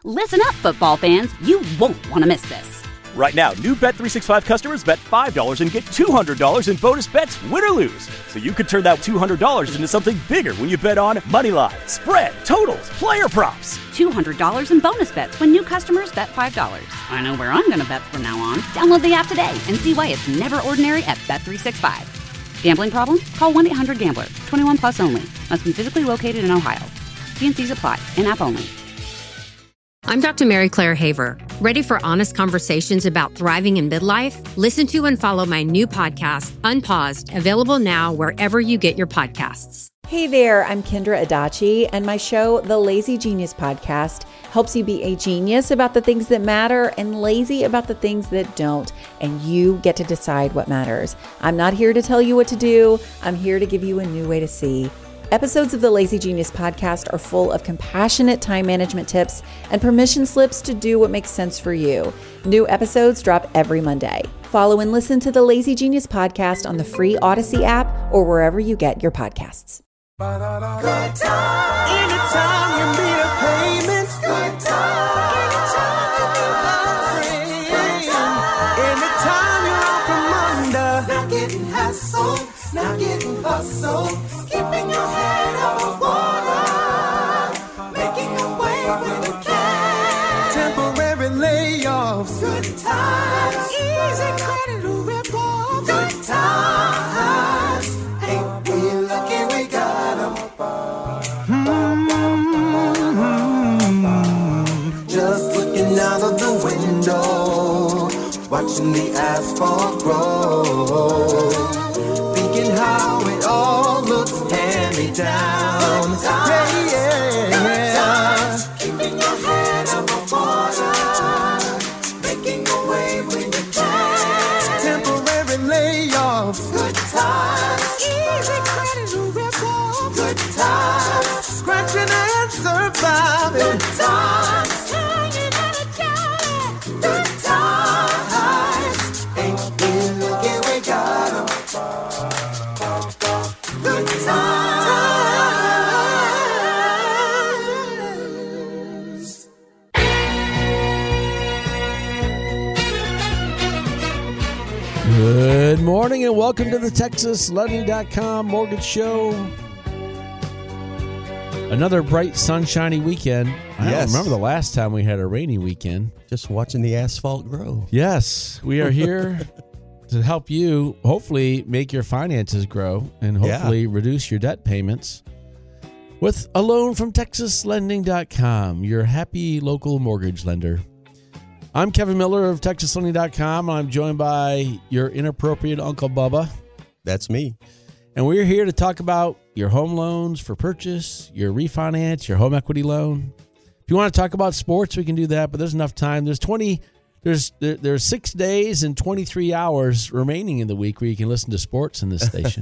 Listen up, football fans. You won't want to miss this. Right now, new Bet365 customers bet $5 and get $200 in bonus bets, win or lose. So you could turn that $200 into something bigger when you bet on money line, spread, totals, player props. $200 in bonus bets when new customers bet $5. I know where I'm going to bet from now on. Download the app today and see why it's never ordinary at Bet365. Gambling problem? Call 1-800-GAMBLER. 21 plus only. Must be physically located in Ohio. T&Cs apply. In-app only. I'm Dr. Mary Claire Haver. Ready for honest conversations about thriving in midlife? Listen to and follow my new podcast, Unpaused, available now wherever you get your podcasts. Hey there, I'm Kendra Adachi, and my show, The Lazy Genius Podcast, helps you be a genius about the things that matter and lazy about the things that don't, and you get to decide what matters. I'm not here to tell you what to do. I'm here to give you a new way to see. Episodes of the Lazy Genius Podcast are full of compassionate time management tips and permission slips to do what makes sense for you. New episodes drop every Monday. Follow and listen to the Lazy Genius Podcast on the free Odyssey app or wherever you get your podcasts. Good time. Anytime you need a payment. Good time. Anytime you need a friend. Anytime you're out from under. Not getting hassled, not getting hustled. Keeping your head above water. Making your way when you can. Temporary layoffs. Good times. Easy credit to rip off. Good times. Ain't we lucky we got them? Just looking out of the window, watching the asphalt grow, thinking how it all looks hand-me-down. Keeping your head above water, making your way when you can. Temporary layoffs. Good times. Easy credit to rip off. Good times. Scratching and surviving. Good times. Hanging on a dollar. Good times. Ain't we lucky we got 'em? Good times. Good morning and welcome to the TexasLending.com Mortgage Show. Another bright, sunshiny weekend. I don't remember the last time we had a rainy weekend. Just watching the asphalt grow. Yes, we are here to help you hopefully make your finances grow and hopefully reduce your debt payments with a loan from TexasLending.com, your happy local mortgage lender. I'm Kevin Miller of TexasLending.com. I'm joined by your inappropriate Uncle Bubba. That's me. And we're here to talk about your home loans for purchase, your refinance, your home equity loan. If you want to talk about sports, we can do that, but there's enough time. There's 6 days and 23 hours remaining in the week where you can listen to sports in this station.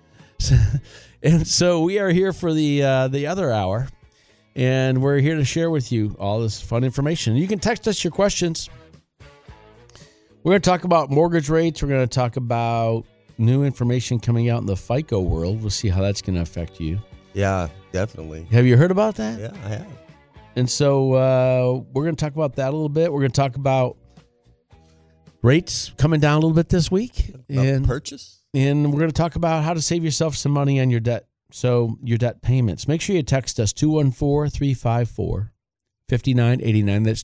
So we are here for the other hour. And we're here to share with you all this fun information. You can text us your questions. We're going to talk about mortgage rates. We're going to talk about new information coming out in the FICO world. We'll see how that's going to affect you. Yeah, definitely. Have you heard about that? Yeah, I have. And so we're going to talk about that a little bit. We're going to talk about rates coming down a little bit this week. And purchase. And we're going to talk about how to save yourself some money on your debt. So your debt payments. Make sure you text us 214-354-5989. That's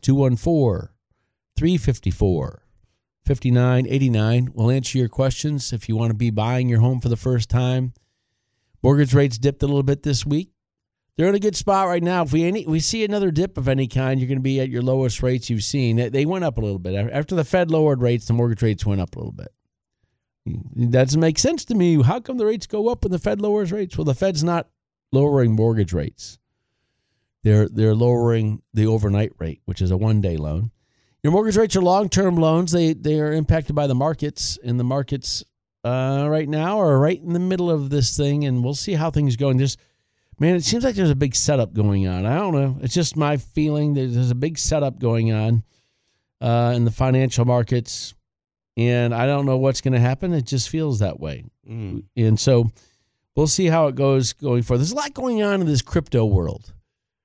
214-354-5989. We'll answer your questions if you want to be buying your home for the first time. Mortgage rates dipped a little bit this week. They're in a good spot right now. If we see another dip of any kind, you're going to be at your lowest rates you've seen. They went up a little bit. After the Fed lowered rates, the mortgage rates went up a little bit. That doesn't make sense to me. How come the rates go up when the Fed lowers rates? Well, the Fed's not lowering mortgage rates. They're lowering the overnight rate, which is a one-day loan. Your mortgage rates are long-term loans. They are impacted by the markets, and the markets right now are right in the middle of this thing, and we'll see how things go. And it seems like there's a big setup going on. I don't know. It's just my feeling that there's a big setup going on in the financial markets. And I don't know what's going to happen. It just feels that way. And so we'll see how it goes going forward. There's a lot going on in this crypto world.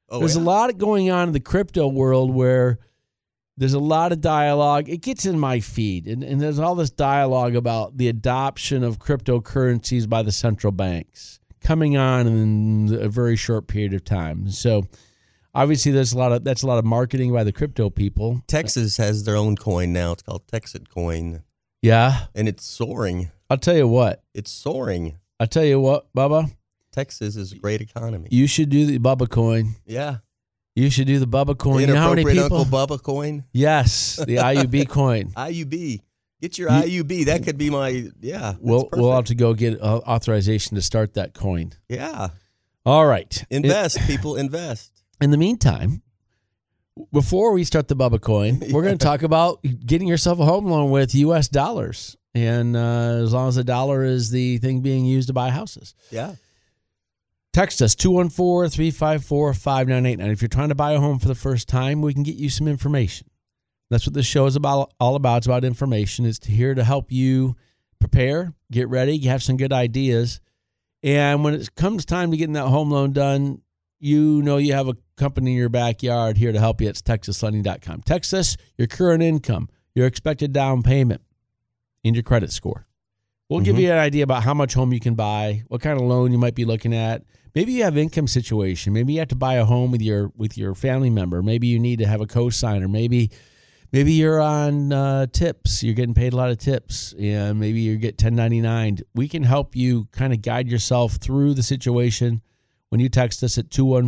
There's a lot going on in the crypto world where there's a lot of dialogue. It gets in my feed, and there's all this dialogue about the adoption of cryptocurrencies by the central banks coming on in a very short period of time. So obviously that's a lot of marketing by the crypto people. Texas has their own coin now. It's called Texit Coin. Yeah. And it's soaring. I'll tell you what. It's soaring. I'll tell you what, Bubba. Texas is a great economy. You should do the Bubba coin. Yeah. You should do the Bubba coin. The You know how many inappropriate people? Uncle Bubba coin? Yes, the IUB coin. IUB. Get your IUB. That could be my, We'll have to go get authorization to start that coin. Yeah. All right. Invest, people, invest. In the meantime, before we start the Bubba coin, we're going to talk about getting yourself a home loan with U.S. dollars. And as long as the dollar is the thing being used to buy houses. Yeah. Text us 214-354-5989. If you're trying to buy a home for the first time, we can get you some information. That's what this show is all about. It's about information. It's here to help you prepare, get ready, have some good ideas. And when it comes time to getting that home loan done, you know you have a company in your backyard here to help you. It's TexasLending.com. Text us your current income, your expected down payment, and your credit score. We'll give you an idea about how much home you can buy, what kind of loan you might be looking at. Maybe you have income situation. Maybe you have to buy a home with your family member. Maybe you need to have a co-signer. Maybe you're on tips. You're getting paid a lot of tips, and maybe you get 1099. We can help you kind of guide yourself through the situation when you text us at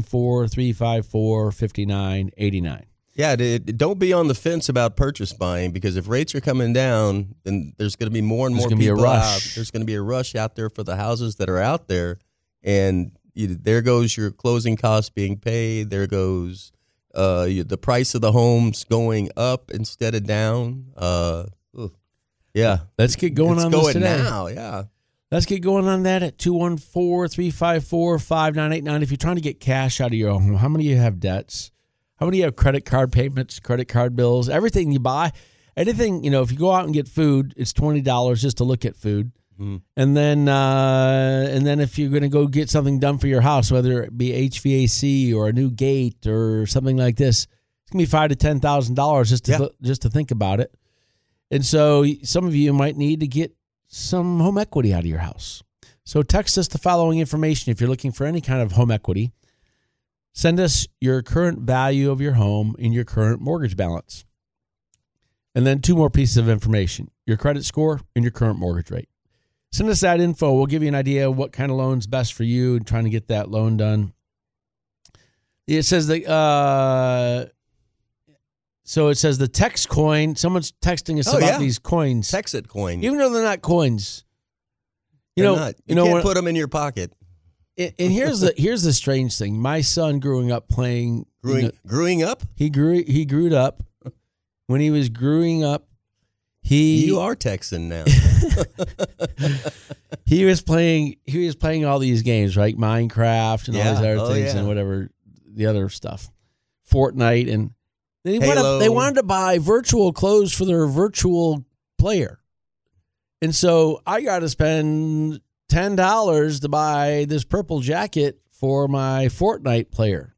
214-354-5989. Yeah, don't be on the fence about purchase buying, because if rates are coming down, then there's going to be more and more people there's going to be a rush out there for the houses that are out there, and there goes your closing costs being paid. There goes the price of the homes going up instead of down. Yeah. Let's get going on this today. Now, yeah. Let's get going on that at 214-354-5989. If you're trying to get cash out of your home, how many of you have debts? How many of you have credit card payments, credit card bills, everything you buy? Anything, if you go out and get food, it's $20 just to look at food. And then if you're going to go get something done for your house, whether it be HVAC or a new gate or something like this, it's going to be $5,000 to $10,000 just to think about it. And so some of you might need to get some home equity out of your house. So text us the following information if you're looking for any kind of home equity. Send us your current value of your home and your current mortgage balance. And then 2 more pieces of information, your credit score and your current mortgage rate. Send us that info. We'll give you an idea of what kind of loan's best for you and trying to get that loan done. It says the text coin. Someone's texting us about these coins. Texit Coin. Even though they're not coins. You can't put them in your pocket. And here's the strange thing. My son growing up playing Growing up? He grew up. When he was growing up, You are Texan now. he was playing all these games, right? Minecraft and all these other things and whatever the other stuff. Fortnite, and they wanted to buy virtual clothes for their virtual player. And so I got to spend $10 to buy this purple jacket for my Fortnite player.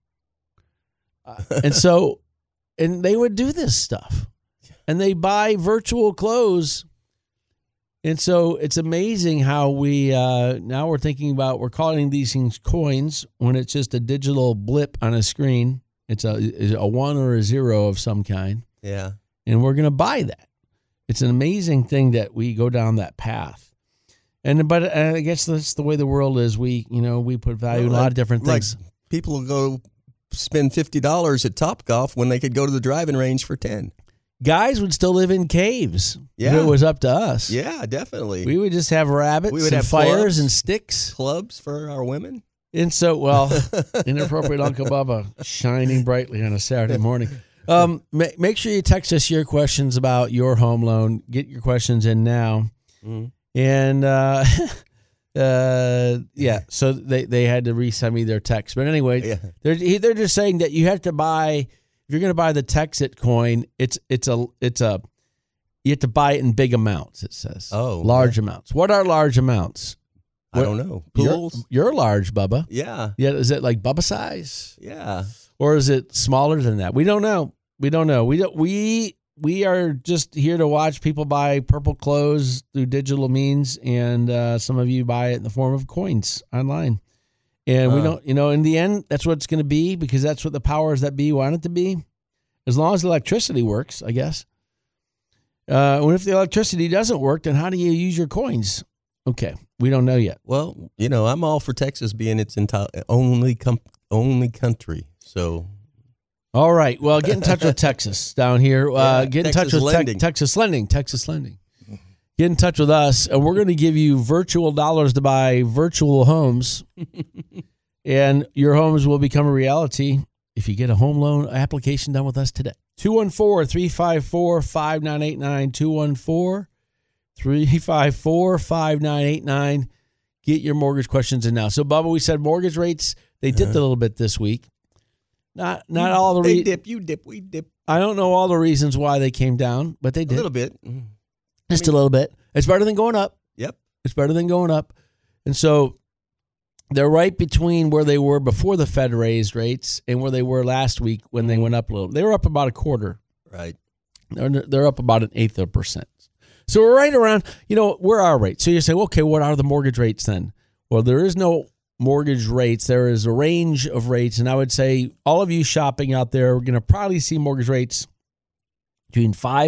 And they would do this stuff. And they buy virtual clothes. And so it's amazing how we now we're thinking about, we're calling these things coins when it's just a digital blip on a screen. It's a 1 or a 0 of some kind. Yeah. And we're going to buy that. It's an amazing thing that we go down that path. But I guess that's the way the world is. We put value in a lot of different things. Like people will go spend $50 at Topgolf when they could go to the driving range for $10. Guys would still live in caves if it was up to us. Yeah, definitely. We would just have rabbits, we would and have fires clubs, and sticks. Clubs for our women. And so, inappropriate Uncle Bubba shining brightly on a Saturday morning. Make sure you text us your questions about your home loan. Get your questions in now. Mm-hmm. And, so they had to resend me their text. But anyway, they're just saying that you have to buy, if you're going to buy the Texit coin, you have to buy it in big amounts, it says. Oh. Large amounts. What are large amounts? I don't know. Pools? You're large, Bubba. Yeah. Yeah. Is it like Bubba size? Yeah. Or is it smaller than that? We don't know. We are just here to watch people buy purple clothes through digital means, and some of you buy it in the form of coins online. And we don't, in the end, that's what it's going to be, because that's what the powers that be want it to be. As long as the electricity works, I guess. And if the electricity doesn't work, then how do you use your coins? Okay, we don't know yet. Well, I'm all for Texas being its only country. So, all right. Well, get in touch with Texas down here. Get in touch with Texas Lending. Texas Lending. Get in touch with us, and we're going to give you virtual dollars to buy virtual homes, and your homes will become a reality if you get a home loan application done with us today. 214-354-5989, 214-354-5989. Get your mortgage questions in now. So, Bubba, we said mortgage rates, they dipped a little bit this week. Not all the reasons. They dip, you dip, we dip. I don't know all the reasons why they came down, but they did. A little bit. Just a little bit. It's better than going up. Yep. It's better than going up. And so they're right between where they were before the Fed raised rates and where they were last week when they went up a little. They were up about a quarter. Right. They're up about 1/8%. So we're right around, where are our rates? So you say, okay, what are the mortgage rates then? Well, there is no mortgage rates. There is a range of rates. And I would say all of you shopping out there, we're going to probably see mortgage rates between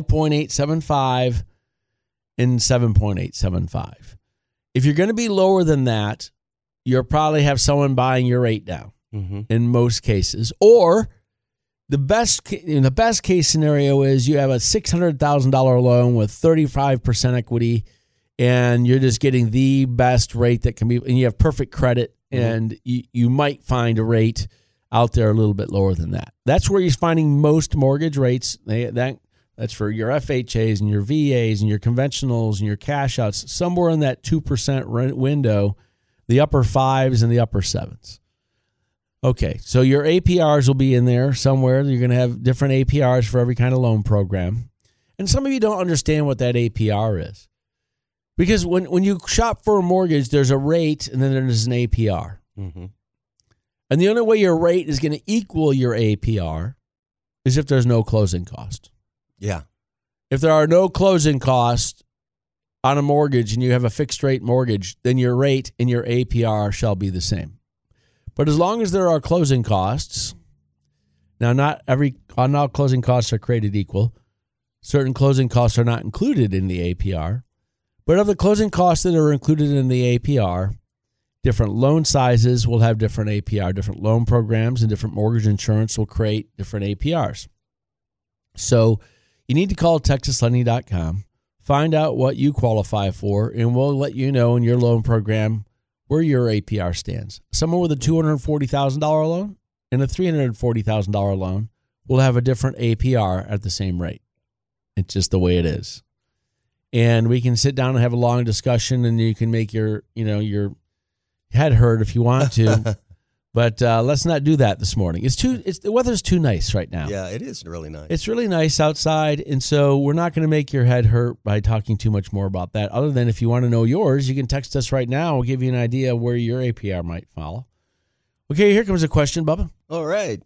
5.875 and 7.875. If you're going to be lower than that, you'll probably have someone buying your rate down in most cases. Or the best case scenario is you have a $600,000 loan with 35% equity, and you're just getting the best rate that can be, and you have perfect credit, and you might find a rate out there a little bit lower than that. That's where you're finding most mortgage rates. That's for your FHAs and your VAs and your conventionals and your cash outs, somewhere in that 2% window, the upper 5s and the upper 7s. Okay, so your APRs will be in there somewhere. You're going to have different APRs for every kind of loan program. And some of you don't understand what that APR is. Because when you shop for a mortgage, there's a rate and then there's an APR. And the only way your rate is going to equal your APR is if there's no closing cost. Yeah. If there are no closing costs on a mortgage and you have a fixed rate mortgage, then your rate and your APR shall be the same. But as long as there are closing costs, now not all closing costs are created equal. Certain closing costs are not included in the APR. But of the closing costs that are included in the APR, different loan sizes will have different APR, different loan programs and different mortgage insurance will create different APRs. So you need to call TexasLending.com, find out what you qualify for, and we'll let you know in your loan program where your APR stands. Someone with a $240,000 loan and a $340,000 loan will have a different APR at the same rate. It's just the way it is. And we can sit down and have a long discussion, and you can make your head hurt if you want to. But let's not do that this morning. The weather's too nice right now. Yeah, it is really nice. It's really nice outside, and so we're not going to make your head hurt by talking too much more about that. Other than if you want to know yours, you can text us right now. We'll give you an idea of where your APR might fall. Okay, here comes a question, Bubba. All right.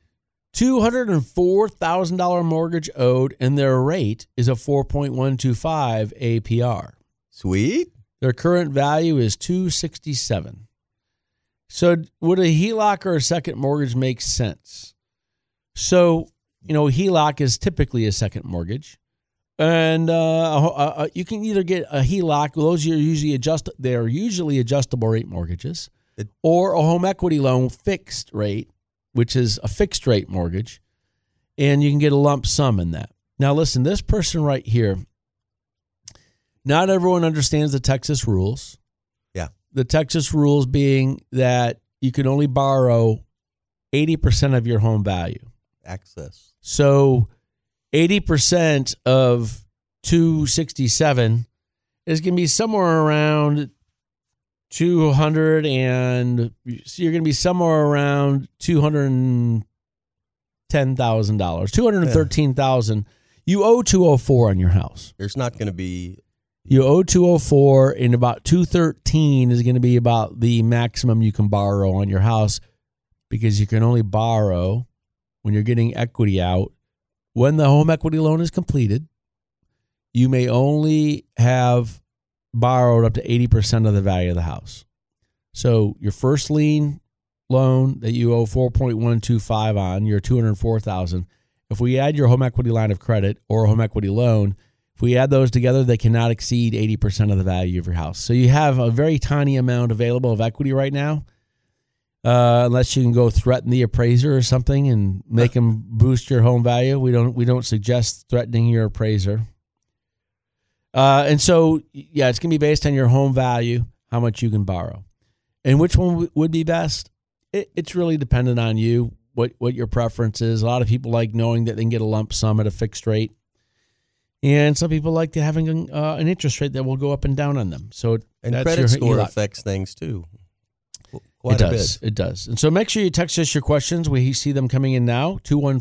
$204,000 mortgage owed, and their rate is a 4.125 APR. Sweet. Their current value is $267,000. So would a HELOC or a second mortgage make sense? So, HELOC is typically a second mortgage. And you can either get a HELOC, those are usually adjustable rate mortgages, or a home equity loan fixed rate, which is a fixed rate mortgage, and you can get a lump sum in that. Now listen, this person right here, not everyone understands the Texas rules. Yeah. The Texas rules being that you can only borrow 80% of your home value. Access. So 80% of 267 is going to be somewhere around 200, and so you're going to be somewhere around $210,000, $213,000. You owe $204 on your house. There's not going to be. You owe $204, and about $213 is going to be about the maximum you can borrow on your house, because you can only borrow when you're getting equity out, when the home equity loan is completed, you may only have borrowed up to 80% of the value of the house. So your first lien loan that you owe 4.125 on, you're $204,000. If we add your home equity line of credit or home equity loan, if we add those together, they cannot exceed 80% of the value of your house. So you have a very tiny amount available of equity right now, unless you can go threaten the appraiser or something and make them boost your home value. We don't suggest threatening your appraiser. And so, yeah, it's going to be based on your home value, how much you can borrow. And which one would be best? It's really dependent on you, what your preference is. A lot of people like knowing that they can get a lump sum at a fixed rate. And some people like having an interest rate that will go up and down on them. So credit score affects things too. Quite a bit. It does. And so make sure you text us your questions. We see them coming in now.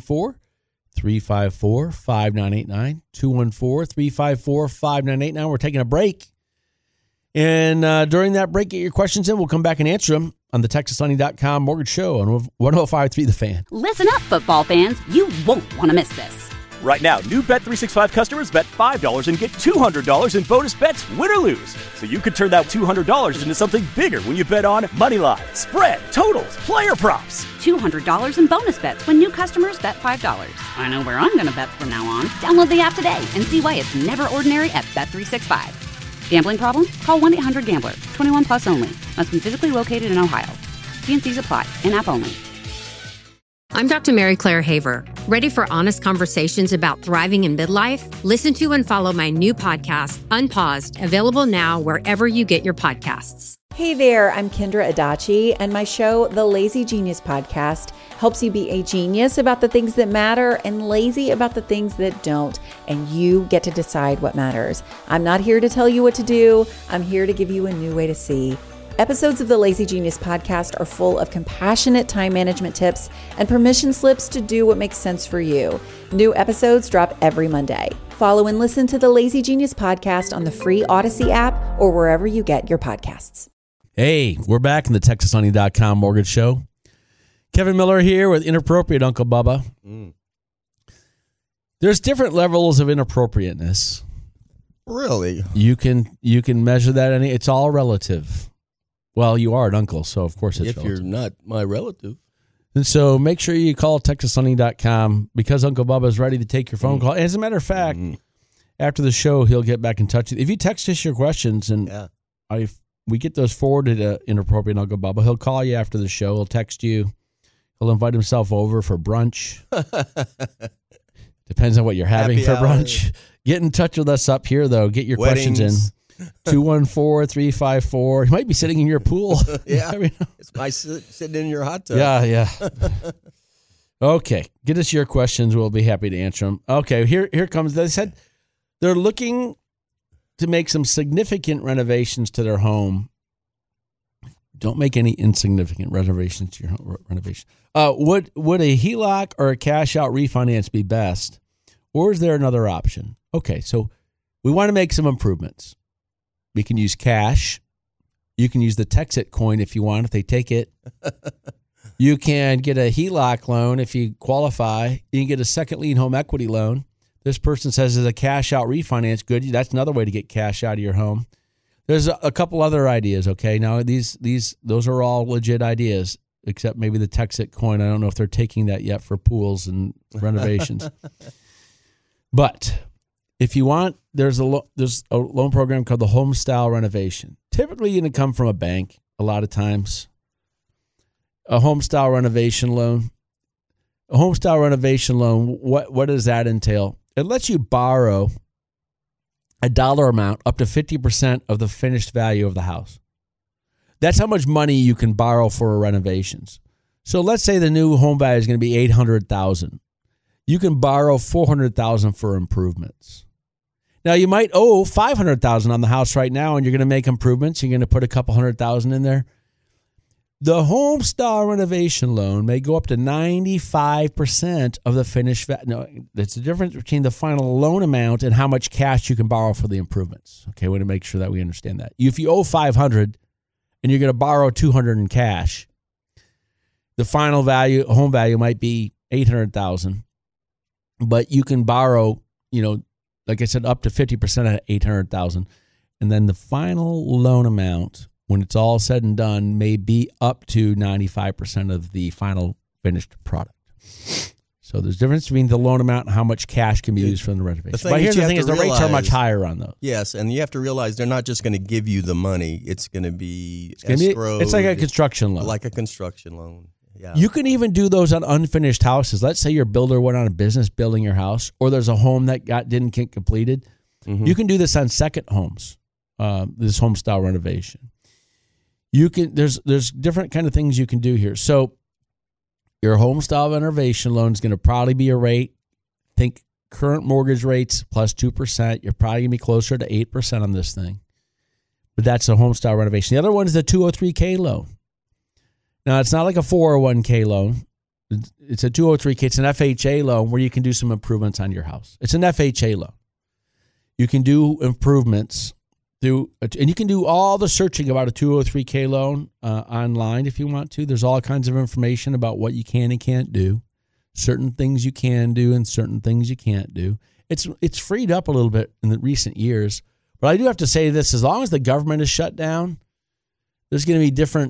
214-354-5989. 214-354-5989. We're taking a break. And during that break, get your questions in. We'll come back and answer them on the TexasLending.com Mortgage Show on 105.3 The Fan. Listen up, football fans. You won't want to miss this. Right now, new Bet365 customers bet $5 and get $200 in bonus bets, win or lose. So you could turn that $200 into something bigger when you bet on money line, spread, totals, player props. $200 in bonus bets when new customers bet $5. I know where I'm going to bet from now on. Download the app today and see why it's never ordinary at Bet365. Gambling problem? Call 1-800-GAMBLER. 21 plus only. Must be physically located in Ohio. T&Cs apply. In-app only. I'm Dr. Mary Claire Haver. Ready for honest conversations about thriving in midlife? Listen to and follow my new podcast, Unpaused, available now wherever you get your podcasts. Hey there, I'm Kendra Adachi, and my show, The Lazy Genius Podcast, helps you be a genius about the things that matter and lazy about the things that don't, and you get to decide what matters. I'm not here to tell you what to do. I'm here to give you a new way to see. Episodes of the Lazy Genius Podcast are full of compassionate time management tips and permission slips to do what makes sense for you. New episodes drop every Monday. Follow and listen to the Lazy Genius Podcast on the free Odyssey app or wherever you get your podcasts. Hey, we're back in the TexasLending.com Mortgage Show. Kevin Miller here with Inappropriate Uncle Bubba. There's different levels of inappropriateness. Really? You can measure that. It's all relative. Well, you are an uncle, so of course it's relative. If you're not my relative. And so make sure you call TexasLending.com because Uncle Bubba is ready to take your phone call. As a matter of fact, after the show, he'll get back in touch with you. If you text us your questions and we get those forwarded to Inappropriate Uncle Bubba, he'll call you after the show. He'll text you. He'll invite himself over for brunch. Depends on what you're having for brunch. Get in touch with us up here, though. Get your questions in. 214-354. He might be sitting in your pool. Yeah. It's sitting in your hot tub. Yeah. Okay. Get us your questions. We'll be happy to answer them. Okay. Here comes. They said they're looking to make some significant renovations to their home. Don't make any insignificant renovations to your home renovation. Would a HELOC or a cash out refinance be best? Or is there another option? Okay. So we want to make some improvements. We can use cash. You can use the Texit coin if you want, if they take it. You can get a HELOC loan if you qualify. You can get a second lien home equity loan. This person says is a cash out refinance good? That's another way to get cash out of your home. There's a couple other ideas, okay? Now, those are all legit ideas, except maybe the Texit coin. I don't know if they're taking that yet for pools and renovations. But if you want, there's a loan program called the Home Style Renovation. Typically, you're going to come from a bank a lot of times. A Home Style Renovation loan. A Home Style Renovation loan, what does that entail? It lets you borrow a dollar amount up to 50% of the finished value of the house. That's how much money you can borrow for renovations. So let's say the new home value is going to be $800,000. You can borrow $400,000 for improvements. Now, you might owe $500,000 on the house right now, and you're going to make improvements. You're going to put a couple $100,000 in there. The Home Style Renovation loan may go up to 95% of the finished value. No, that's the difference between the final loan amount and how much cash you can borrow for the improvements. Okay, we want to make sure that we understand that. If you owe $500 and you're going to borrow $200 in cash, the final value, home value might be $800,000, but you can borrow, like I said, up to 50% of $800,000. And then the final loan amount, when it's all said and done, may be up to 95% of the final finished product. So there's a difference between the loan amount and how much cash can be used for the renovation. But here's the thing is the rates are much higher on those. Yes, and you have to realize they're not just going to give you the money. It's going to be escrowed. It's like a construction loan. Like a construction loan, yeah. You can even do those on unfinished houses. Let's say your builder went on a business building your house, or there's a home that didn't get completed. Mm-hmm. You can do this on second homes, this home style renovation. You can there's different kind of things you can do here. So your home style renovation loan is going to probably be a rate. Think current mortgage rates plus 2%. You're probably going to be closer to 8% on this thing. But that's a home style renovation. The other one is the 203K loan. Now, it's not like a 401K loan. It's a 203K. It's an FHA loan where you can do some improvements on your house. It's an FHA loan. You can do improvements and you can do all the searching about a 203K loan online if you want to. There's all kinds of information about what you can and can't do, certain things you can do and certain things you can't do. It's freed up a little bit in the recent years, but I do have to say this: as long as the government is shut down, there's going to be different.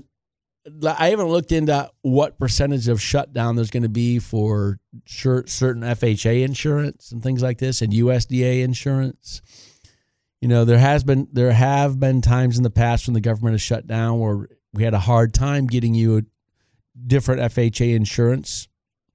I haven't looked into what percentage of shutdown there's going to be for certain FHA insurance and things like this, and USDA insurance. There have been times in the past when the government has shut down where we had a hard time getting you a different FHA insurance.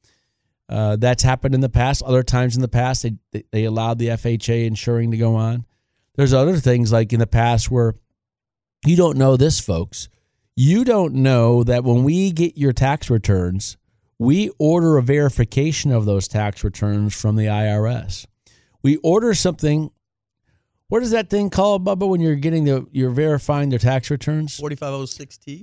That's happened in the past. Other times in the past, they allowed the FHA insuring to go on. There's other things like in the past where you don't know this, folks. You don't know that when we get your tax returns, we order a verification of those tax returns from the IRS. We order something. What is that thing called, Bubba, when you're verifying their tax returns? 4506T. The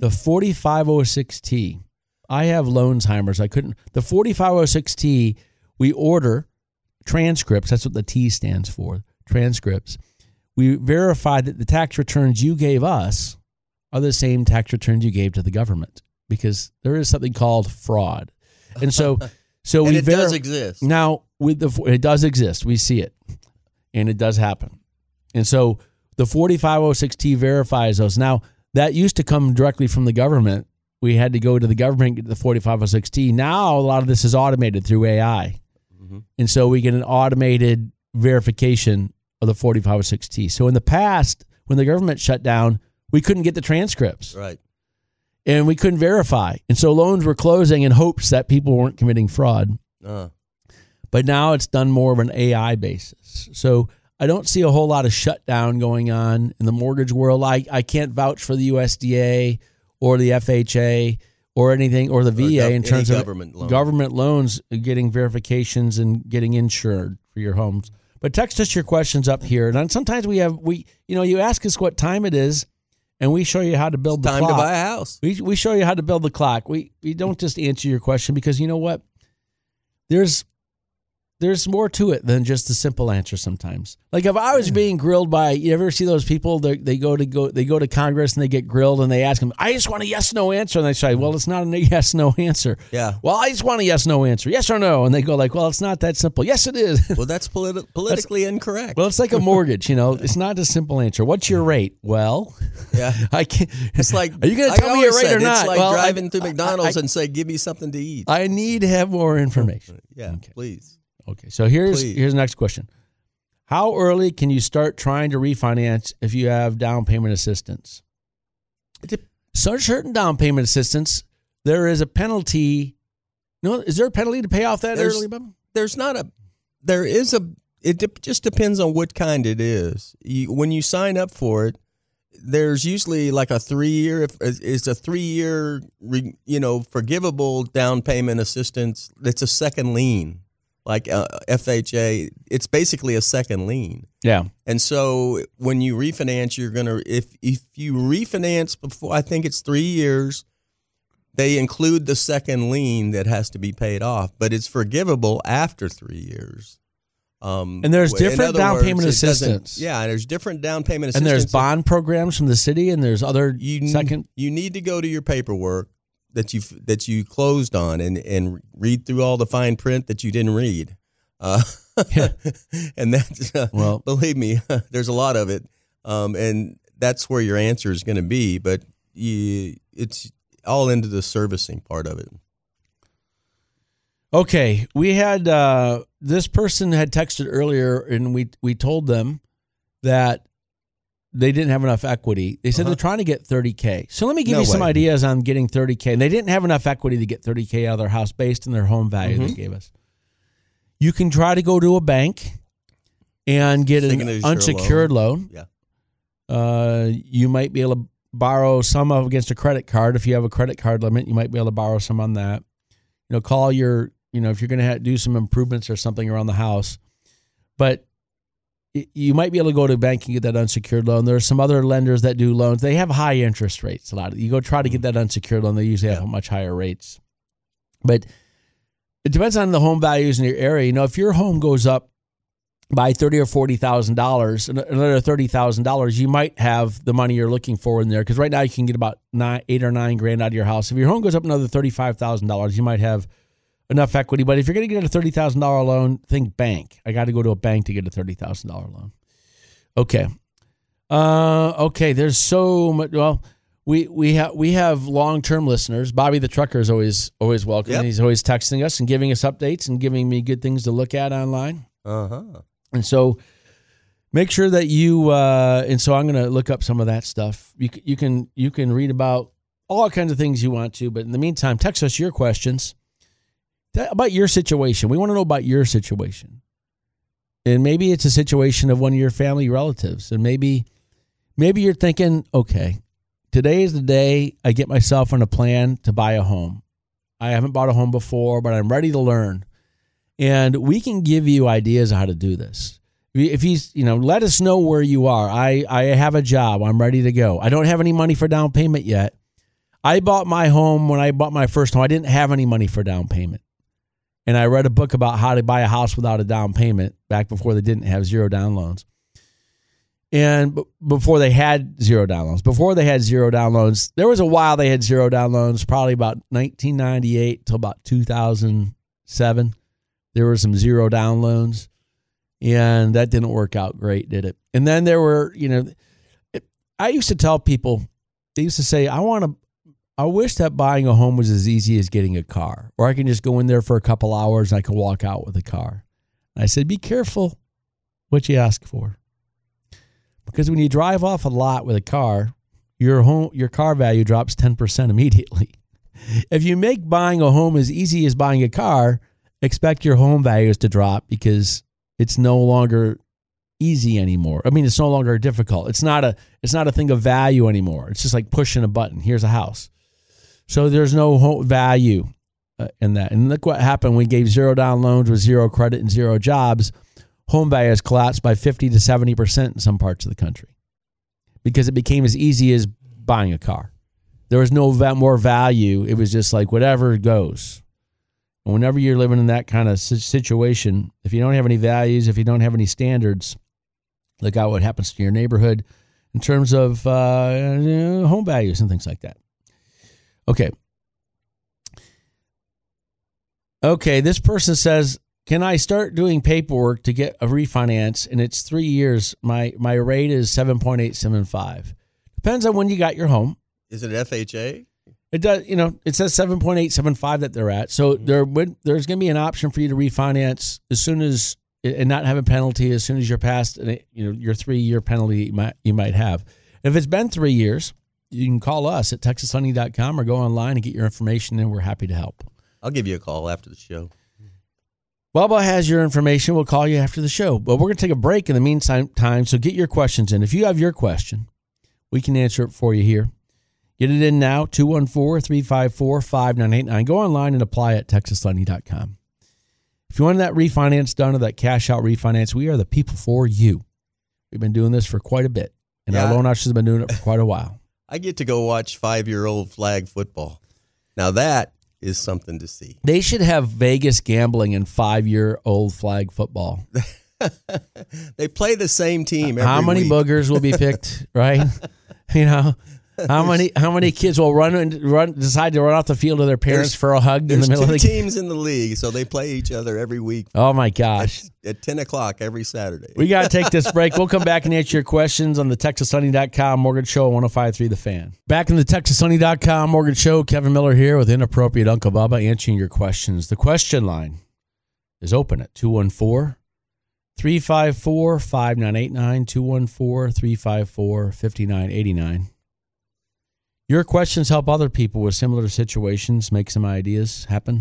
4506T. I have Loansheimer's. The 4506T, we order transcripts. That's what the T stands for, transcripts. We verify that the tax returns you gave us are the same tax returns you gave to the government, because there is something called fraud. And so and it does exist. Now, it does exist. We see it, and it does happen. And so the 4506T verifies those. Now, that used to come directly from the government. We had to go to the government and get the 4506T. Now, a lot of this is automated through AI. Mm-hmm. And so we get an automated verification of the 4506T. So in the past, when the government shut down, we couldn't get the transcripts. Right. And we couldn't verify. And so loans were closing in hopes that people weren't committing fraud. But now it's done more of an AI basis. So I don't see a whole lot of shutdown going on in the mortgage world. I can't vouch for the USDA or the FHA or anything, or the VA in terms of government loans getting verifications and getting insured for your homes. But text us your questions up here. And sometimes you ask us what time it is, and we show you how to build the clock. Time to buy a house. We show you how to build the clock. We don't just answer your question, because you know what? There's more to it than just the simple answer sometimes. Like if I was being grilled by, you ever see those people, they go to Congress and they get grilled and they ask them, I just want a yes/no answer. And they say, well, it's not a yes/no answer. Yeah. Well, I just want a yes/no answer. Yes or no? And they go like, well, it's not that simple. Yes, it is. Well, that's politically incorrect. Well, it's like a mortgage, It's not a simple answer. What's your rate? Well, yeah. I can't. It's like, are you going to tell me your rate or not? It's like driving through McDonald's and say, give me something to eat. I need to have more information. Yeah, okay. Please. Okay, so here's the next question. How early can you start trying to refinance if you have down payment assistance? So certain down payment assistance, there is a penalty. No, is there a penalty to pay off that early, Bubba? It just depends on what kind it is. When you sign up for it, there's usually like a 3-year. It's a 3-year, forgivable down payment assistance. It's a second lien. Like FHA, it's basically a second lien. Yeah. And so when you refinance, you're going to, if you refinance before, I think it's 3 years, they include the second lien that has to be paid off, but it's forgivable after 3 years. And there's different down payment assistance. Yeah, there's different down payment assistance. And there's bond programs from the city, and there's other You need to go to your paperwork that you closed on, and read through all the fine print that you didn't read. And that's believe me, there's a lot of it, and that's where your answer is going to be. But it's all into the servicing part of it. Okay, we had this person had texted earlier, and we told them that they didn't have enough equity. They said they're trying to get $30K. So let me give you some ideas on getting $30K. And they didn't have enough equity to get $30K out of their house based on their home value they gave us. You can try to go to a bank and get an unsecured loan. Yeah. You might be able to borrow some against a credit card. If you have a credit card limit, you might be able to borrow some on that. Call your, if you're going to do some improvements or something around the house. But you might be able to go to a bank and get that unsecured loan. There are some other lenders that do loans. They have high interest rates. You go try to get that unsecured loan. They usually have much higher rates. But it depends on the home values in your area. if your home goes up by $30,000 or $40,000, another $30,000, you might have the money you're looking for in there. Because right now you can get about $8,000 or $9,000 out of your house. If your home goes up another $35,000, you might have enough equity. But if you're going to get a $30,000 loan, think bank. I got to go to a bank to get a $30,000 loan. Okay. Okay. There's so much. Well, we have long-term listeners. Bobby the trucker is always welcome. Yep. He's always texting us and giving us updates and giving me good things to look at online. And so make sure that you. And so I'm going to look up some of that stuff. You can read about all kinds of things you want to, but in the meantime, text us your questions about your situation. We want to know about your situation. And maybe it's a situation of one of your family relatives. And maybe you're thinking, okay, today is the day I get myself on a plan to buy a home. I haven't bought a home before, but I'm ready to learn. And we can give you ideas on how to do this. If he's, let us know where you are. I have a job. I'm ready to go. I don't have any money for down payment yet. I bought my home when I bought my first home. I didn't have any money for down payment. And I read a book about how to buy a house without a down payment back before they didn't have zero down loans. And before they had zero down loans. Before they had zero down loans, there was a while they had zero down loans, probably about 1998 till about 2007. There were some zero down loans. And that didn't work out great, did it? And then there were, I used to tell people, they used to say, I wish that buying a home was as easy as getting a car, or I can just go in there for a couple hours and I can walk out with a car. And I said, be careful what you ask for. Because when you drive off a lot with a car, your car value drops 10% immediately. If you make buying a home as easy as buying a car, expect your home values to drop because it's no longer easy anymore. I mean, it's no longer difficult. It's not a thing of value anymore. It's just like pushing a button. Here's a house. So there's no value in that. And look what happened when we gave zero down loans with zero credit and zero jobs. Home values collapsed by 50 to 70% in some parts of the country because it became as easy as buying a car. There was no more value. It was just like whatever goes. And whenever you're living in that kind of situation, if you don't have any values, if you don't have any standards, look out what happens to your neighborhood in terms of home values and things like that. Okay, this person says, can I start doing paperwork to get a refinance? And it's 3 years. My rate is 7.875. Depends on when you got your home. Is it FHA? It does. It says 7.875 that they're at. So there's going to be an option for you to refinance as soon as and not have a penalty as soon as you're past your 3-year penalty you might have. If it's been 3 years, you can call us at TexasLending.com or go online and get your information, and we're happy to help. I'll give you a call after the show. Bubba has your information. We'll call you after the show. But we're going to take a break in the meantime, so get your questions in. If you have your question, we can answer it for you here. Get it in now, 214-354-5989. Go online and apply at TexasLending.com. If you want that refinance done or that cash-out refinance, we are the people for you. We've been doing this for quite a bit, and our loan officers have been doing it for quite a while. I get to go watch 5-year-old flag football. Now that is something to see. They should have Vegas gambling in 5-year-old flag football. They play the same team every How many week. boogers will be picked, right? How many kids will decide to run off the field of their parents for a hug in the middle of the game? There's 2 teams in the league, so they play each other every week. Oh, my gosh. At 10 o'clock every Saturday. We got to take this break. We'll come back and answer your questions on the TexasSunny.com Mortgage Show on 105.3 The Fan. Back in the TexasSunny.com Mortgage Show, Kevin Miller here with Inappropriate Uncle Bubba answering your questions. The question line is open at 214-354-5989, 214-354-5989. Your questions help other people with similar situations make some ideas happen.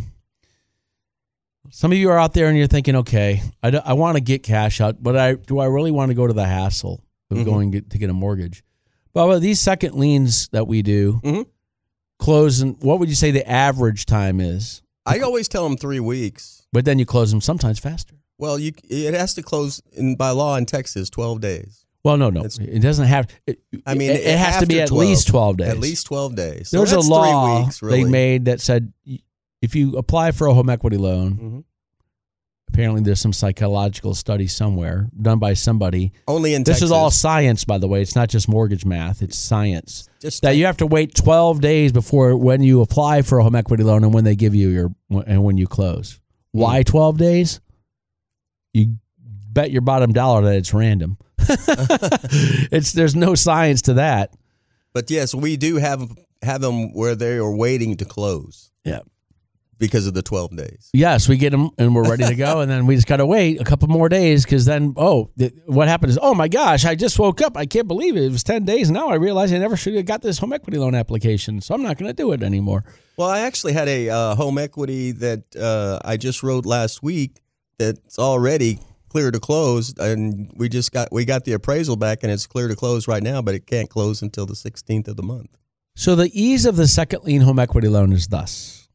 Some of you are out there and you're thinking, okay, I want to get cash out, but do I really want to go to the hassle of going to get a mortgage? Well, these second liens that we do close, and what would you say the average time is? I always tell them 3 weeks. But then you close them sometimes faster. Well, it has to close by law in Texas 12 days. Well, no. It doesn't have. It has to be at least 12 days. At least 12 days. So there's a law 3 weeks, really. they made that said if you apply for a home equity loan, apparently there's some psychological study somewhere done by somebody. Only in Texas. Texas. Is all science, by the way. It's not just mortgage math. It's science. That you have to wait 12 days before when you apply for a home equity loan and when they give you and when you close. Why 12 days? You bet your bottom dollar that it's random. There's no science to that. But yes, we do have them where they are waiting to close. Yeah. Because of the 12 days. Yes, we get them and we're ready to go. And then we just got to wait a couple more days because then, what happened is, oh my gosh, I just woke up. I can't believe it. It was 10 days. Now I realize I never should have got this home equity loan application. So I'm not going to do it anymore. Well, I actually had a home equity that I just wrote last week that's already clear to close, and we got the appraisal back, and it's clear to close right now, but it can't close until the 16th of the month. So the ease of the second lien home equity loan is thus: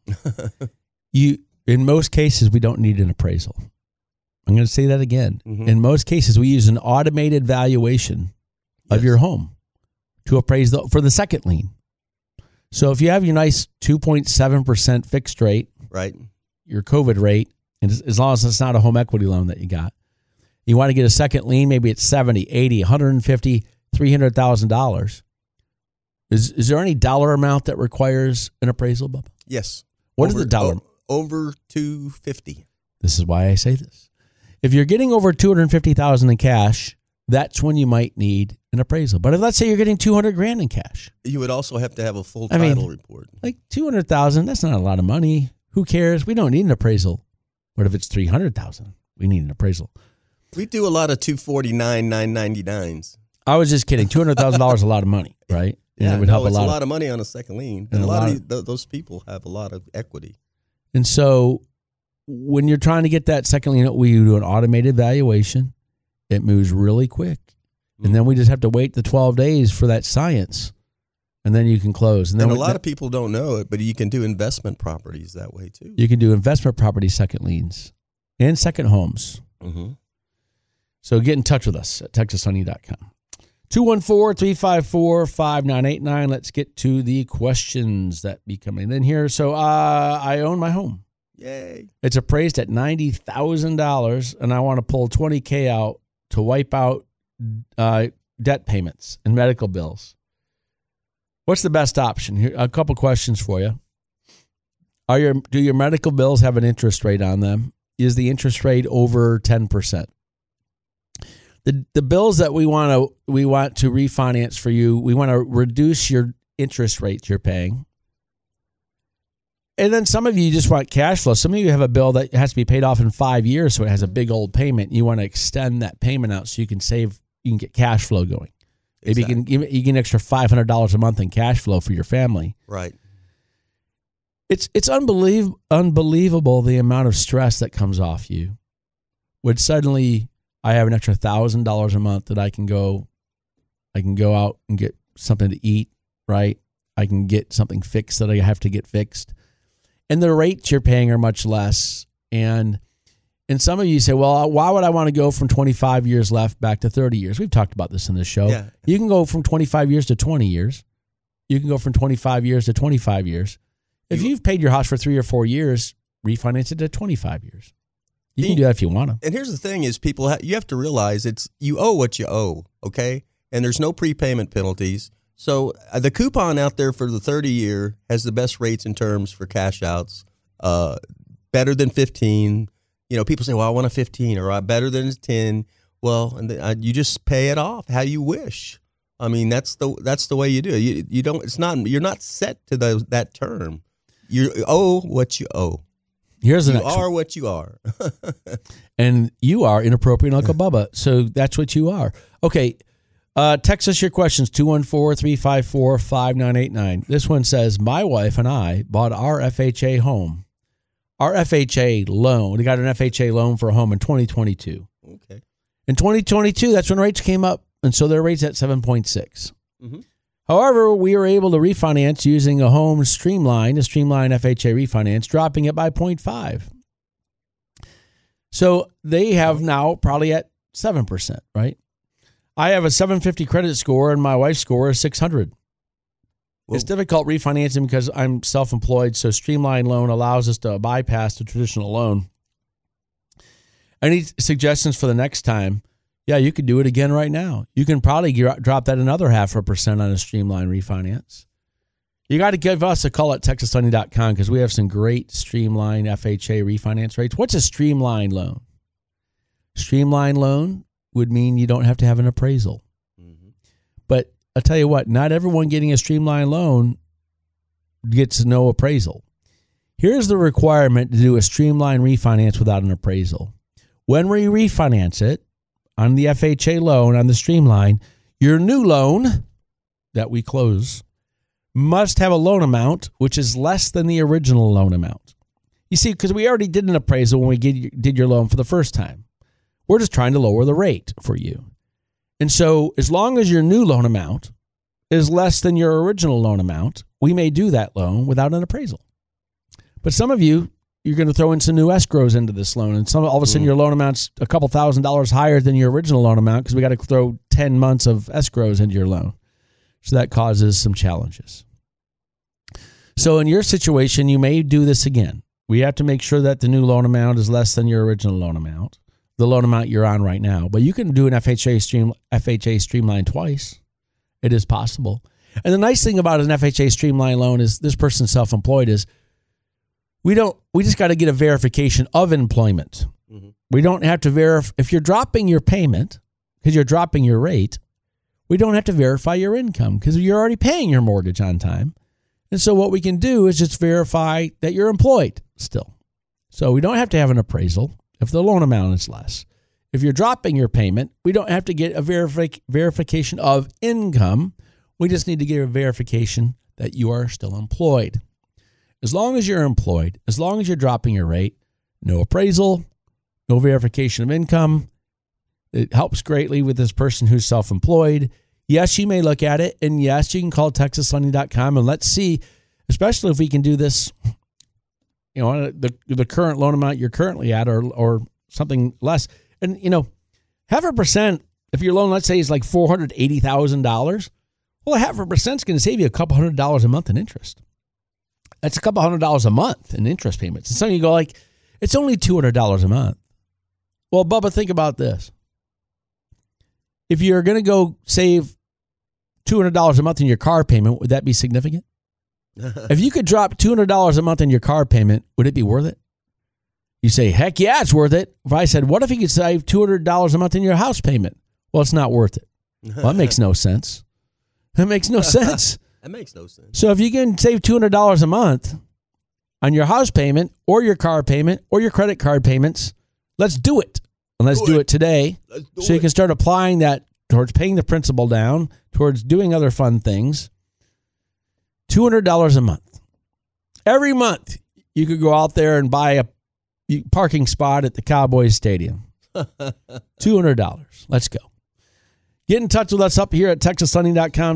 in most cases, we don't need an appraisal. I'm going to say that again. In most cases, we use an automated valuation of your home to appraise for the second lien. So if you have your nice 2.7% fixed rate, right, your COVID rate, and as long as it's not a home equity loan that you got, you want to get a second lien, maybe it's $70, $80, $150, $300,000. Is there any dollar amount that requires an appraisal, Bubba? Yes. What is the dollar? Over $250. This is why I say this. If you're getting over $250,000 in cash, that's when you might need an appraisal. But if let's say you're getting $200,000 in cash, you would also have to have a full title report. Like $200,000, that's not a lot of money. Who cares? We don't need an appraisal. But if it's $300,000, we need an appraisal. We do a lot of $249,000, $999s. I was just kidding. $200,000 is a lot of money, right? Yeah, it would help it's a lot of money on a second lien. And a lot of those people have a lot of equity. And so when you're trying to get that second lien, we do an automated valuation. It moves really quick. And then we just have to wait the 12 days for that science. And then you can close. And then a lot of people don't know it, but you can do investment properties that way too. You can do investment property second liens and second homes. So get in touch with us at TexasSunny.com. 214-354-5989. Let's get to the questions that be coming in here. So I own my home. Yay. It's appraised at $90,000, and I want to pull $20,000 out to wipe out debt payments and medical bills. What's the best option? Here, a couple questions for you. Do your medical bills have an interest rate on them? Is the interest rate over 10%? The bills that we want to refinance for you, we want to reduce your interest rates you're paying. And then some of you just want cash flow. Some of you have a bill that has to be paid off in 5 years, so it has a big old payment. You want to extend that payment out so you can get cash flow going. Maybe you get an extra $500 a month in cash flow for your family. Right. It's unbelievable the amount of stress that comes off you. When suddenly I have an extra $1,000 a month that I can go out and get something to eat, right? I can get something fixed that I have to get fixed. And the rates you're paying are much less. And some of you say, well, why would I want to go from 25 years left back to 30 years? We've talked about this in this show. Yeah. You can go from 25 years to 20 years. You can go from 25 years to 25 years. If you've paid your house for 3 or 4 years, refinance it to 25 years. You can do that if you want to. And here's the thing is you have to realize you owe what you owe, okay? And there's no prepayment penalties. So the coupon out there for the 30-year has the best rates and terms for cash outs, better than 15. You know, people say, well, I want a 15 or better than a 10. Well, and you just pay it off how you wish. I mean, that's the way you do it. You don't. It's not. You're not set to that term. You owe what you owe. Here's the you next are one. what you are. And you are inappropriate Uncle Bubba. So that's what you are. Okay. Text us your questions, 214-354-5989. This one says, my wife and I bought our FHA home. Our FHA loan. We got an FHA loan for a home in 2022. Okay. In 2022, that's when rates came up. And so their rate's at 7.6. Mm-hmm. However, we were able to refinance using a Streamline FHA refinance, dropping it by 0.5. So they have now probably at 7%, right? I have a 750 credit score and my wife's score is 600. Whoa. It's difficult refinancing because I'm self-employed, so Streamline loan allows us to bypass the traditional loan. Any suggestions for the next time? Yeah, you could do it again right now. You can probably drop that another 0.5% on a Streamline refinance. You got to give us a call at TexasSunny.com because we have some great Streamline FHA refinance rates. What's a Streamline loan? Streamline loan would mean you don't have to have an appraisal. Mm-hmm. But I'll tell you what, not everyone getting a Streamline loan gets no appraisal. Here's the requirement to do a Streamline refinance without an appraisal. When we refinance it, on the FHA loan, on the Streamline, your new loan that we close must have a loan amount which is less than the original loan amount. You see, because we already did an appraisal when we did your loan for the first time. We're just trying to lower the rate for you. And so as long as your new loan amount is less than your original loan amount, we may do that loan without an appraisal. But some of you, you're going to throw in some new escrows into this loan, and all of a sudden your loan amount's a couple $1,000s higher than your original loan amount because we got to throw 10 months of escrows into your loan. So that causes some challenges. So in your situation, you may do this again. We have to make sure that the new loan amount is less than your original loan amount, the loan amount you're on right now. But you can do an FHA Streamline twice. It is possible. And the nice thing about an FHA Streamline loan is this person's self-employed is we just got to get a verification of employment. Mm-hmm. We don't have to verify. If you're dropping your payment because you're dropping your rate, we don't have to verify your income because you're already paying your mortgage on time. And so what we can do is just verify that you're employed still. So we don't have to have an appraisal if the loan amount is less. If you're dropping your payment, we don't have to get a verification of income. We just need to get a verification that you are still employed. As long as you're employed, as long as you're dropping your rate, no appraisal, no verification of income, it helps greatly with this person who's self-employed. Yes, you may look at it, and yes, you can call TexasSunny.com, and let's see, especially if we can do this, you know, the current loan amount you're currently at or something less. And, you know, 0.5%, if your loan, let's say, is like $480,000, well, 0.5% is going to save you a couple $100 a month in interest. That's a couple $100 a month in interest payments. And some of you go like, it's only $200 a month. Well, Bubba, think about this. If you're going to go save $200 a month in your car payment, would that be significant? If you could drop $200 a month in your car payment, would it be worth it? You say, heck yeah, it's worth it. If I said, what if you could save $200 a month in your house payment? Well, it's not worth it. Well, that makes no sense. That makes no sense. That makes no sense. So if you can save $200 a month on your house payment or your car payment or your credit card payments, let's do it. And let's do it today so you can start applying that towards paying the principal down, towards doing other fun things. $200 a month. Every month, you could go out there and buy a parking spot at the Cowboys Stadium. $200. Let's go. Get in touch with us up here at TexasSunny.com,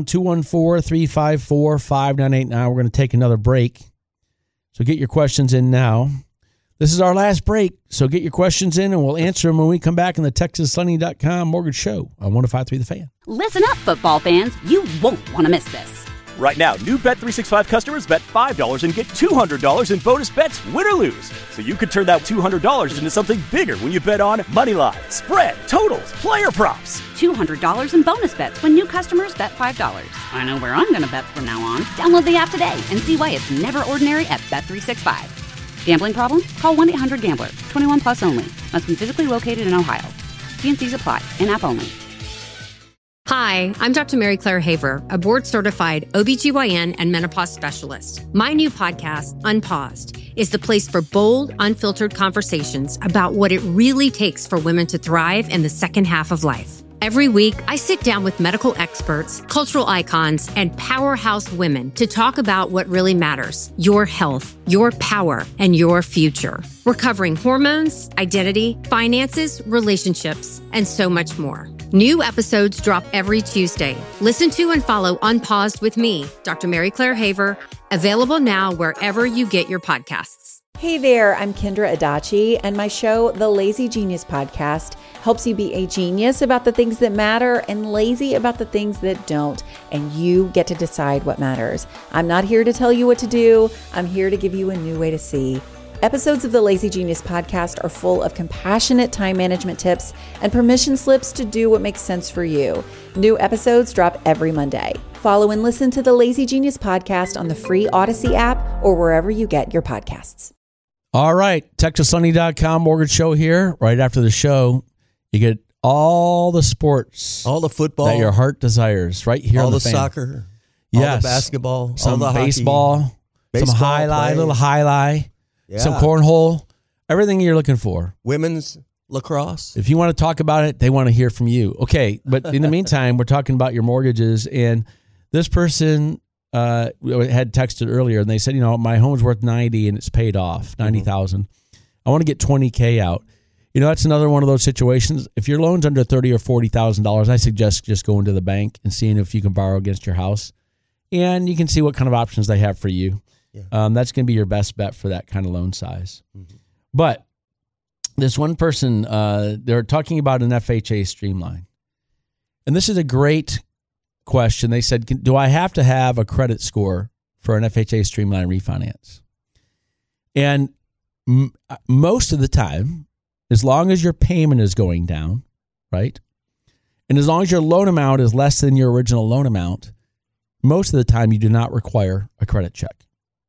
214-354-5989. We're going to take another break. So get your questions in now. This is our last break, so get your questions in, and we'll answer them when we come back in the TexasSunny.com Mortgage Show on 105.3 The Fan. Listen up, football fans. You won't want to miss this. Right now, new Bet365 customers bet $5 and get $200 in bonus bets, win or lose. So you could turn that $200 into something bigger when you bet on Moneyline, spread, totals, player props. $200 in bonus bets when new customers bet $5. I know where I'm going to bet from now on. Download the app today and see why it's never ordinary at Bet365. Gambling problem? Call 1-800-GAMBLER. 21 plus only. Must be physically located in Ohio. T&Cs apply. In-app only. Hi, I'm Dr. Mary Claire Haver, a board-certified OBGYN and menopause specialist. My new podcast, Unpaused, is the place for bold, unfiltered conversations about what it really takes for women to thrive in the second half of life. Every week, I sit down with medical experts, cultural icons, and powerhouse women to talk about what really matters: your health, your power, and your future. We're covering hormones, identity, finances, relationships, and so much more. New episodes drop every Tuesday. Listen to and follow Unpaused with me, Dr. Mary Claire Haver, available now wherever you get your podcasts. Hey there, I'm Kendra Adachi, and my show, The Lazy Genius Podcast, helps you be a genius about the things that matter and lazy about the things that don't, and you get to decide what matters. I'm not here to tell you what to do. I'm here to give you a new way to see. Episodes of the Lazy Genius Podcast are full of compassionate time management tips and permission slips to do what makes sense for you. New episodes drop every Monday. Follow and listen to the Lazy Genius Podcast on the free Odyssey app or wherever you get your podcasts. All right, TexasSunny.com mortgage show here. Right after the show, you get all the sports, all the football that your heart desires, right here. All on the fan. soccer, yes. all the basketball, some all the baseball, hockey, some highlight, little highlight, some cornhole, everything you're looking for. Women's lacrosse. If you want to talk about it, they want to hear from you. Okay, but in the meantime, we're talking about your mortgages, and this person had texted earlier, and they said, my home's worth $90 and it's paid off, $90,000. I want to get $20K out. That's another one of those situations. If your loan's under $30,000 or $40,000, I suggest just going to the bank and seeing if you can borrow against your house, and you can see what kind of options they have for you. Yeah. That's going to be your best bet for that kind of loan size. Mm-hmm. But this one person, they're talking about an FHA Streamline, and this is a great question. They said, do I have to have a credit score for an FHA Streamline refinance? And most of the time, as long as your payment is going down, right? And as long as your loan amount is less than your original loan amount, most of the time you do not require a credit check.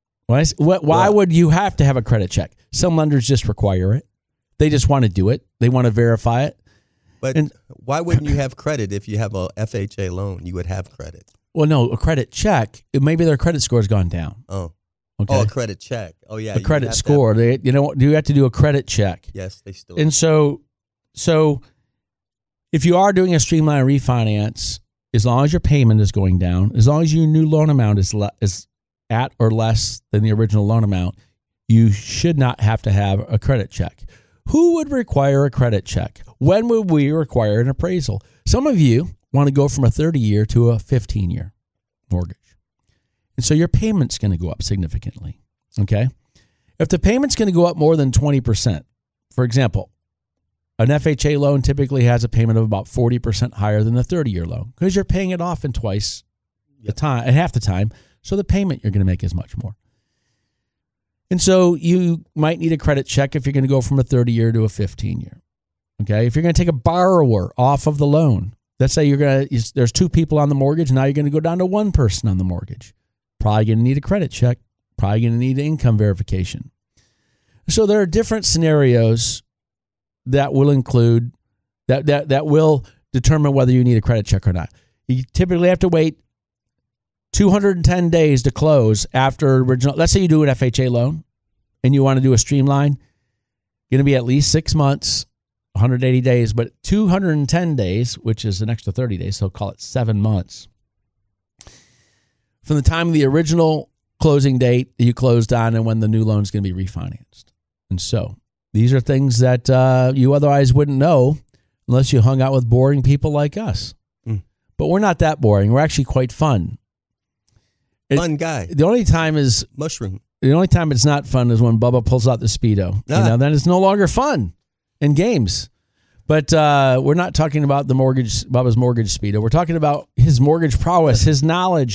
Why would you have to have a credit check? Some lenders just require it. They just want to do it. They want to verify it. But why wouldn't you have credit if you have a FHA loan? You would have credit. Well, no, a credit check, maybe their credit score has gone down. Oh. Okay. Oh, a credit check. Oh, yeah. A credit score. Do you have to do a credit check? Yes, they still do. And so if you are doing a Streamline refinance, as long as your payment is going down, as long as your new loan amount is at or less than the original loan amount, you should not have to have a credit check. Who would require a credit check? When would we require an appraisal? Some of you want to go from a 30-year to a 15-year mortgage. And so your payment's going to go up significantly, okay? If the payment's going to go up more than 20%, for example, an FHA loan typically has a payment of about 40% higher than the 30-year loan because you're paying it off in twice the time, and half the time, so the payment you're going to make is much more. And so you might need a credit check if you're going to go from a 30-year to a 15-year. Okay, if you're going to take a borrower off of the loan, let's say there's two people on the mortgage, now you're going to go down to one person on the mortgage. Probably going to need a credit check. Probably going to need income verification. So there are different scenarios that will include that will determine whether you need a credit check or not. You typically have to wait 210 days to close after original. Let's say you do an FHA loan and you want to do a Streamline. Going to be at least 6 months, 180 days, but 210 days, which is an extra 30 days, so call it 7 months. From the time of the original closing date that you closed on and when the new loan is going to be refinanced. And so these are things that you otherwise wouldn't know unless you hung out with boring people like us. But we're not that boring. We're actually quite fun. Fun guy. The only time is mushroom. The only time it's not fun is when Bubba pulls out the Speedo. Then it's no longer fun in games. But we're not talking about Bubba's mortgage Speedo. We're talking about his mortgage prowess, his knowledge,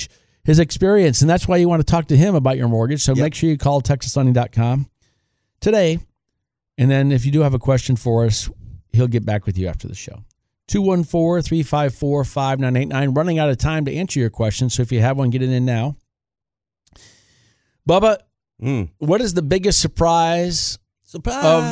his experience, and that's why you want to talk to him about your mortgage. So make sure you call TexasLending.com today, and then if you do have a question for us, he'll get back with you after the show. 214-354-5989. Running out of time to answer your question, so if you have one, get it in now. Bubba, what is the biggest surprise of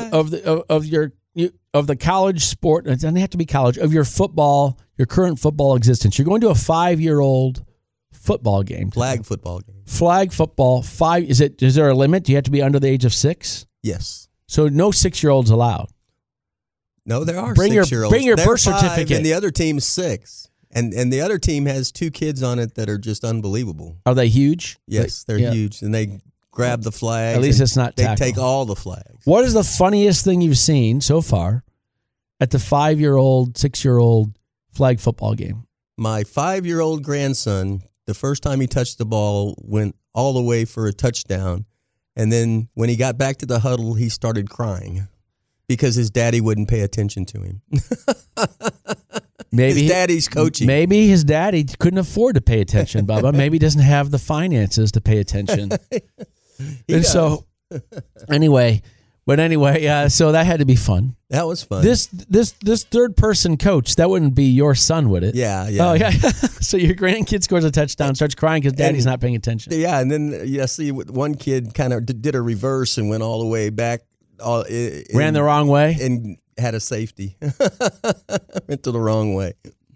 the college sport? It doesn't have to be college, of your current football existence. You're going to a 5-year-old football game. Flag football game. Flag football. Is there a limit? Do you have to be under the age of 6? Yes. So no 6-year-olds allowed. No, there are bring 6-year-olds. Bring your They're birth 5, certificate. and the other team's 6. And the other team has 2 kids on it that are just unbelievable. Are they huge? Yes, they're huge. And they grab the flags. At least it's not They tackle. take all the flags. What is the funniest thing you've seen so far at the 5-year-old, 6-year-old flag football game? My 5-year-old grandson, the first time he touched the ball, went all the way for a touchdown. And then when he got back to the huddle, he started crying because his daddy wouldn't pay attention to him. Maybe his daddy's coaching. Maybe his daddy couldn't afford to pay attention, Bubba. Maybe he doesn't have the finances to pay attention. So anyway, so that had to be fun. That was fun. This third person coach, that wouldn't be your son, would it? Yeah. Oh, yeah. So your grandkid scores a touchdown, starts crying because daddy's not paying attention. Yeah, and then see, one kid kind of did a reverse and went all the way back. Ran the wrong way and had a safety. Went to the wrong way.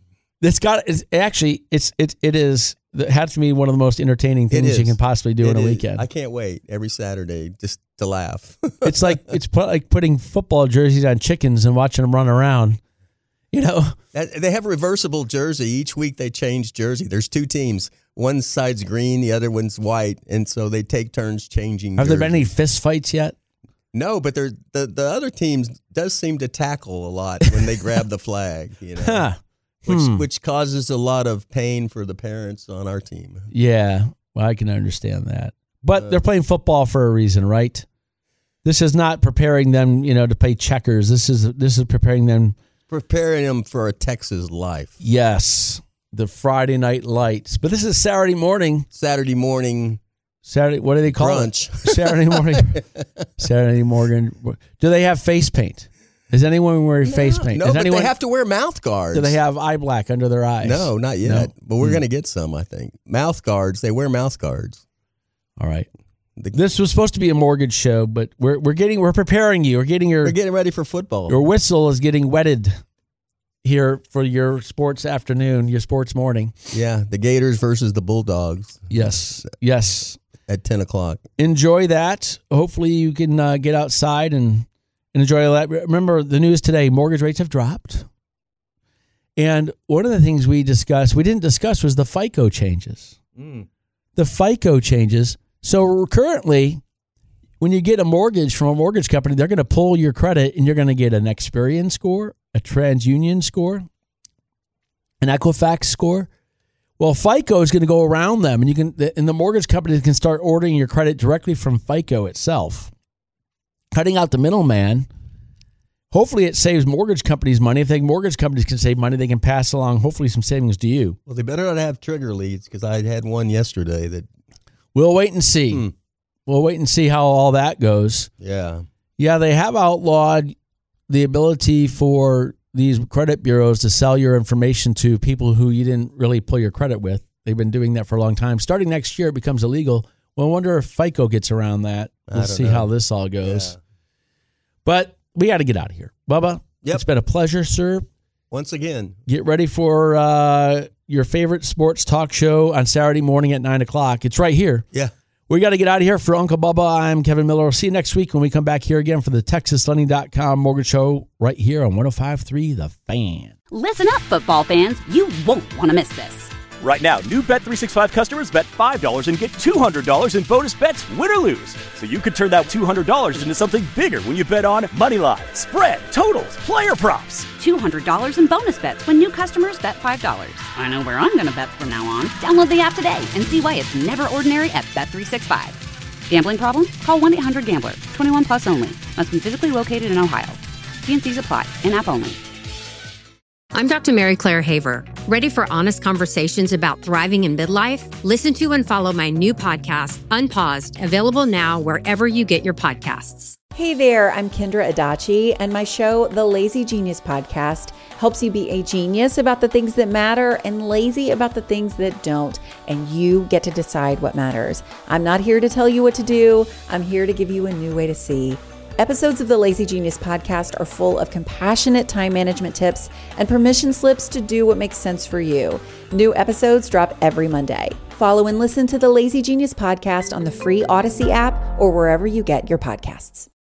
It has to be one of the most entertaining things you can possibly do on a weekend. I can't wait every Saturday just to laugh. It's like putting football jerseys on chickens and watching them run around. You know, they have a reversible jersey. Each week they change jersey. There's 2 teams. One side's green, the other one's white, and so they take turns changing. Have there been any fist fights yet? No, but the other teams does seem to tackle a lot when they grab the flag. You know. Which causes a lot of pain for the parents on our team. Yeah, well, I can understand that. But they're playing football for a reason, right? This is not preparing them, to play checkers. This is preparing them for a Texas life. Yes, the Friday night lights. But this is Saturday morning. Saturday, what do they call brunch. it? Saturday morning. Do they have face paint? Is anyone wearing face paint? No, but they have to wear mouth guards. Do they have eye black under their eyes? No, not yet. No? But we're going to get some, I think. Mouth guards. They wear mouth guards. All right. This was supposed to be a mortgage show, but we're preparing you. We're getting ready for football. Your whistle is getting wetted here for your sports afternoon, your sports morning. Yeah, the Gators versus the Bulldogs. Yes. At 10 o'clock. Enjoy that. Hopefully you can get outside and enjoy that. Remember, the news today, mortgage rates have dropped. And one of the things we didn't discuss was the FICO changes. The FICO changes. So currently, when you get a mortgage from a mortgage company, they're going to pull your credit and you're going to get an Experian score, a TransUnion score, an Equifax score. Well, FICO is going to go around them, and the mortgage companies can start ordering your credit directly from FICO itself, cutting out the middleman. Hopefully, it saves mortgage companies money. If mortgage companies can save money, they can pass along hopefully some savings to you. Well, they better not have trigger leads because I had one yesterday that. We'll wait and see. We'll wait and see how all that goes. Yeah. Yeah, they have outlawed the ability for these credit bureaus to sell your information to people who you didn't really pull your credit with. They've been doing that for a long time. Starting next year, it becomes illegal. Well, I wonder if FICO gets around that. We'll see how this all goes. Yeah. But we got to get out of here. Bubba, It's been a pleasure, sir. Once again. Get ready for your favorite sports talk show on Saturday morning at 9 o'clock. It's right here. Yeah. We got to get out of here. For Uncle Bubba, I'm Kevin Miller. We'll see you next week when we come back here again for the TexasLending.com Mortgage Show right here on 105.3 The Fan. Listen up, football fans. You won't want to miss this. Right now, new Bet365 customers bet $5 and get $200 in bonus bets, win or lose. So you could turn that $200 into something bigger when you bet on moneyline, spread, totals, player props. $200 in bonus bets when new customers bet $5. I know where I'm going to bet from now on. Download the app today and see why it's never ordinary at Bet365. Gambling problem? Call 1-800-GAMBLER. 21 plus only. Must be physically located in Ohio. T&Cs apply. In-app only. I'm Dr. Mary Claire Haver. Ready for honest conversations about thriving in midlife? Listen to and follow my new podcast, Unpaused, available now wherever you get your podcasts. Hey there, I'm Kendra Adachi, and my show, The Lazy Genius Podcast, helps you be a genius about the things that matter and lazy about the things that don't, and you get to decide what matters. I'm not here to tell you what to do. I'm here to give you a new way to see. Episodes of the Lazy Genius Podcast are full of compassionate time management tips and permission slips to do what makes sense for you. New episodes drop every Monday. Follow and listen to the Lazy Genius Podcast on the free Odyssey app or wherever you get your podcasts.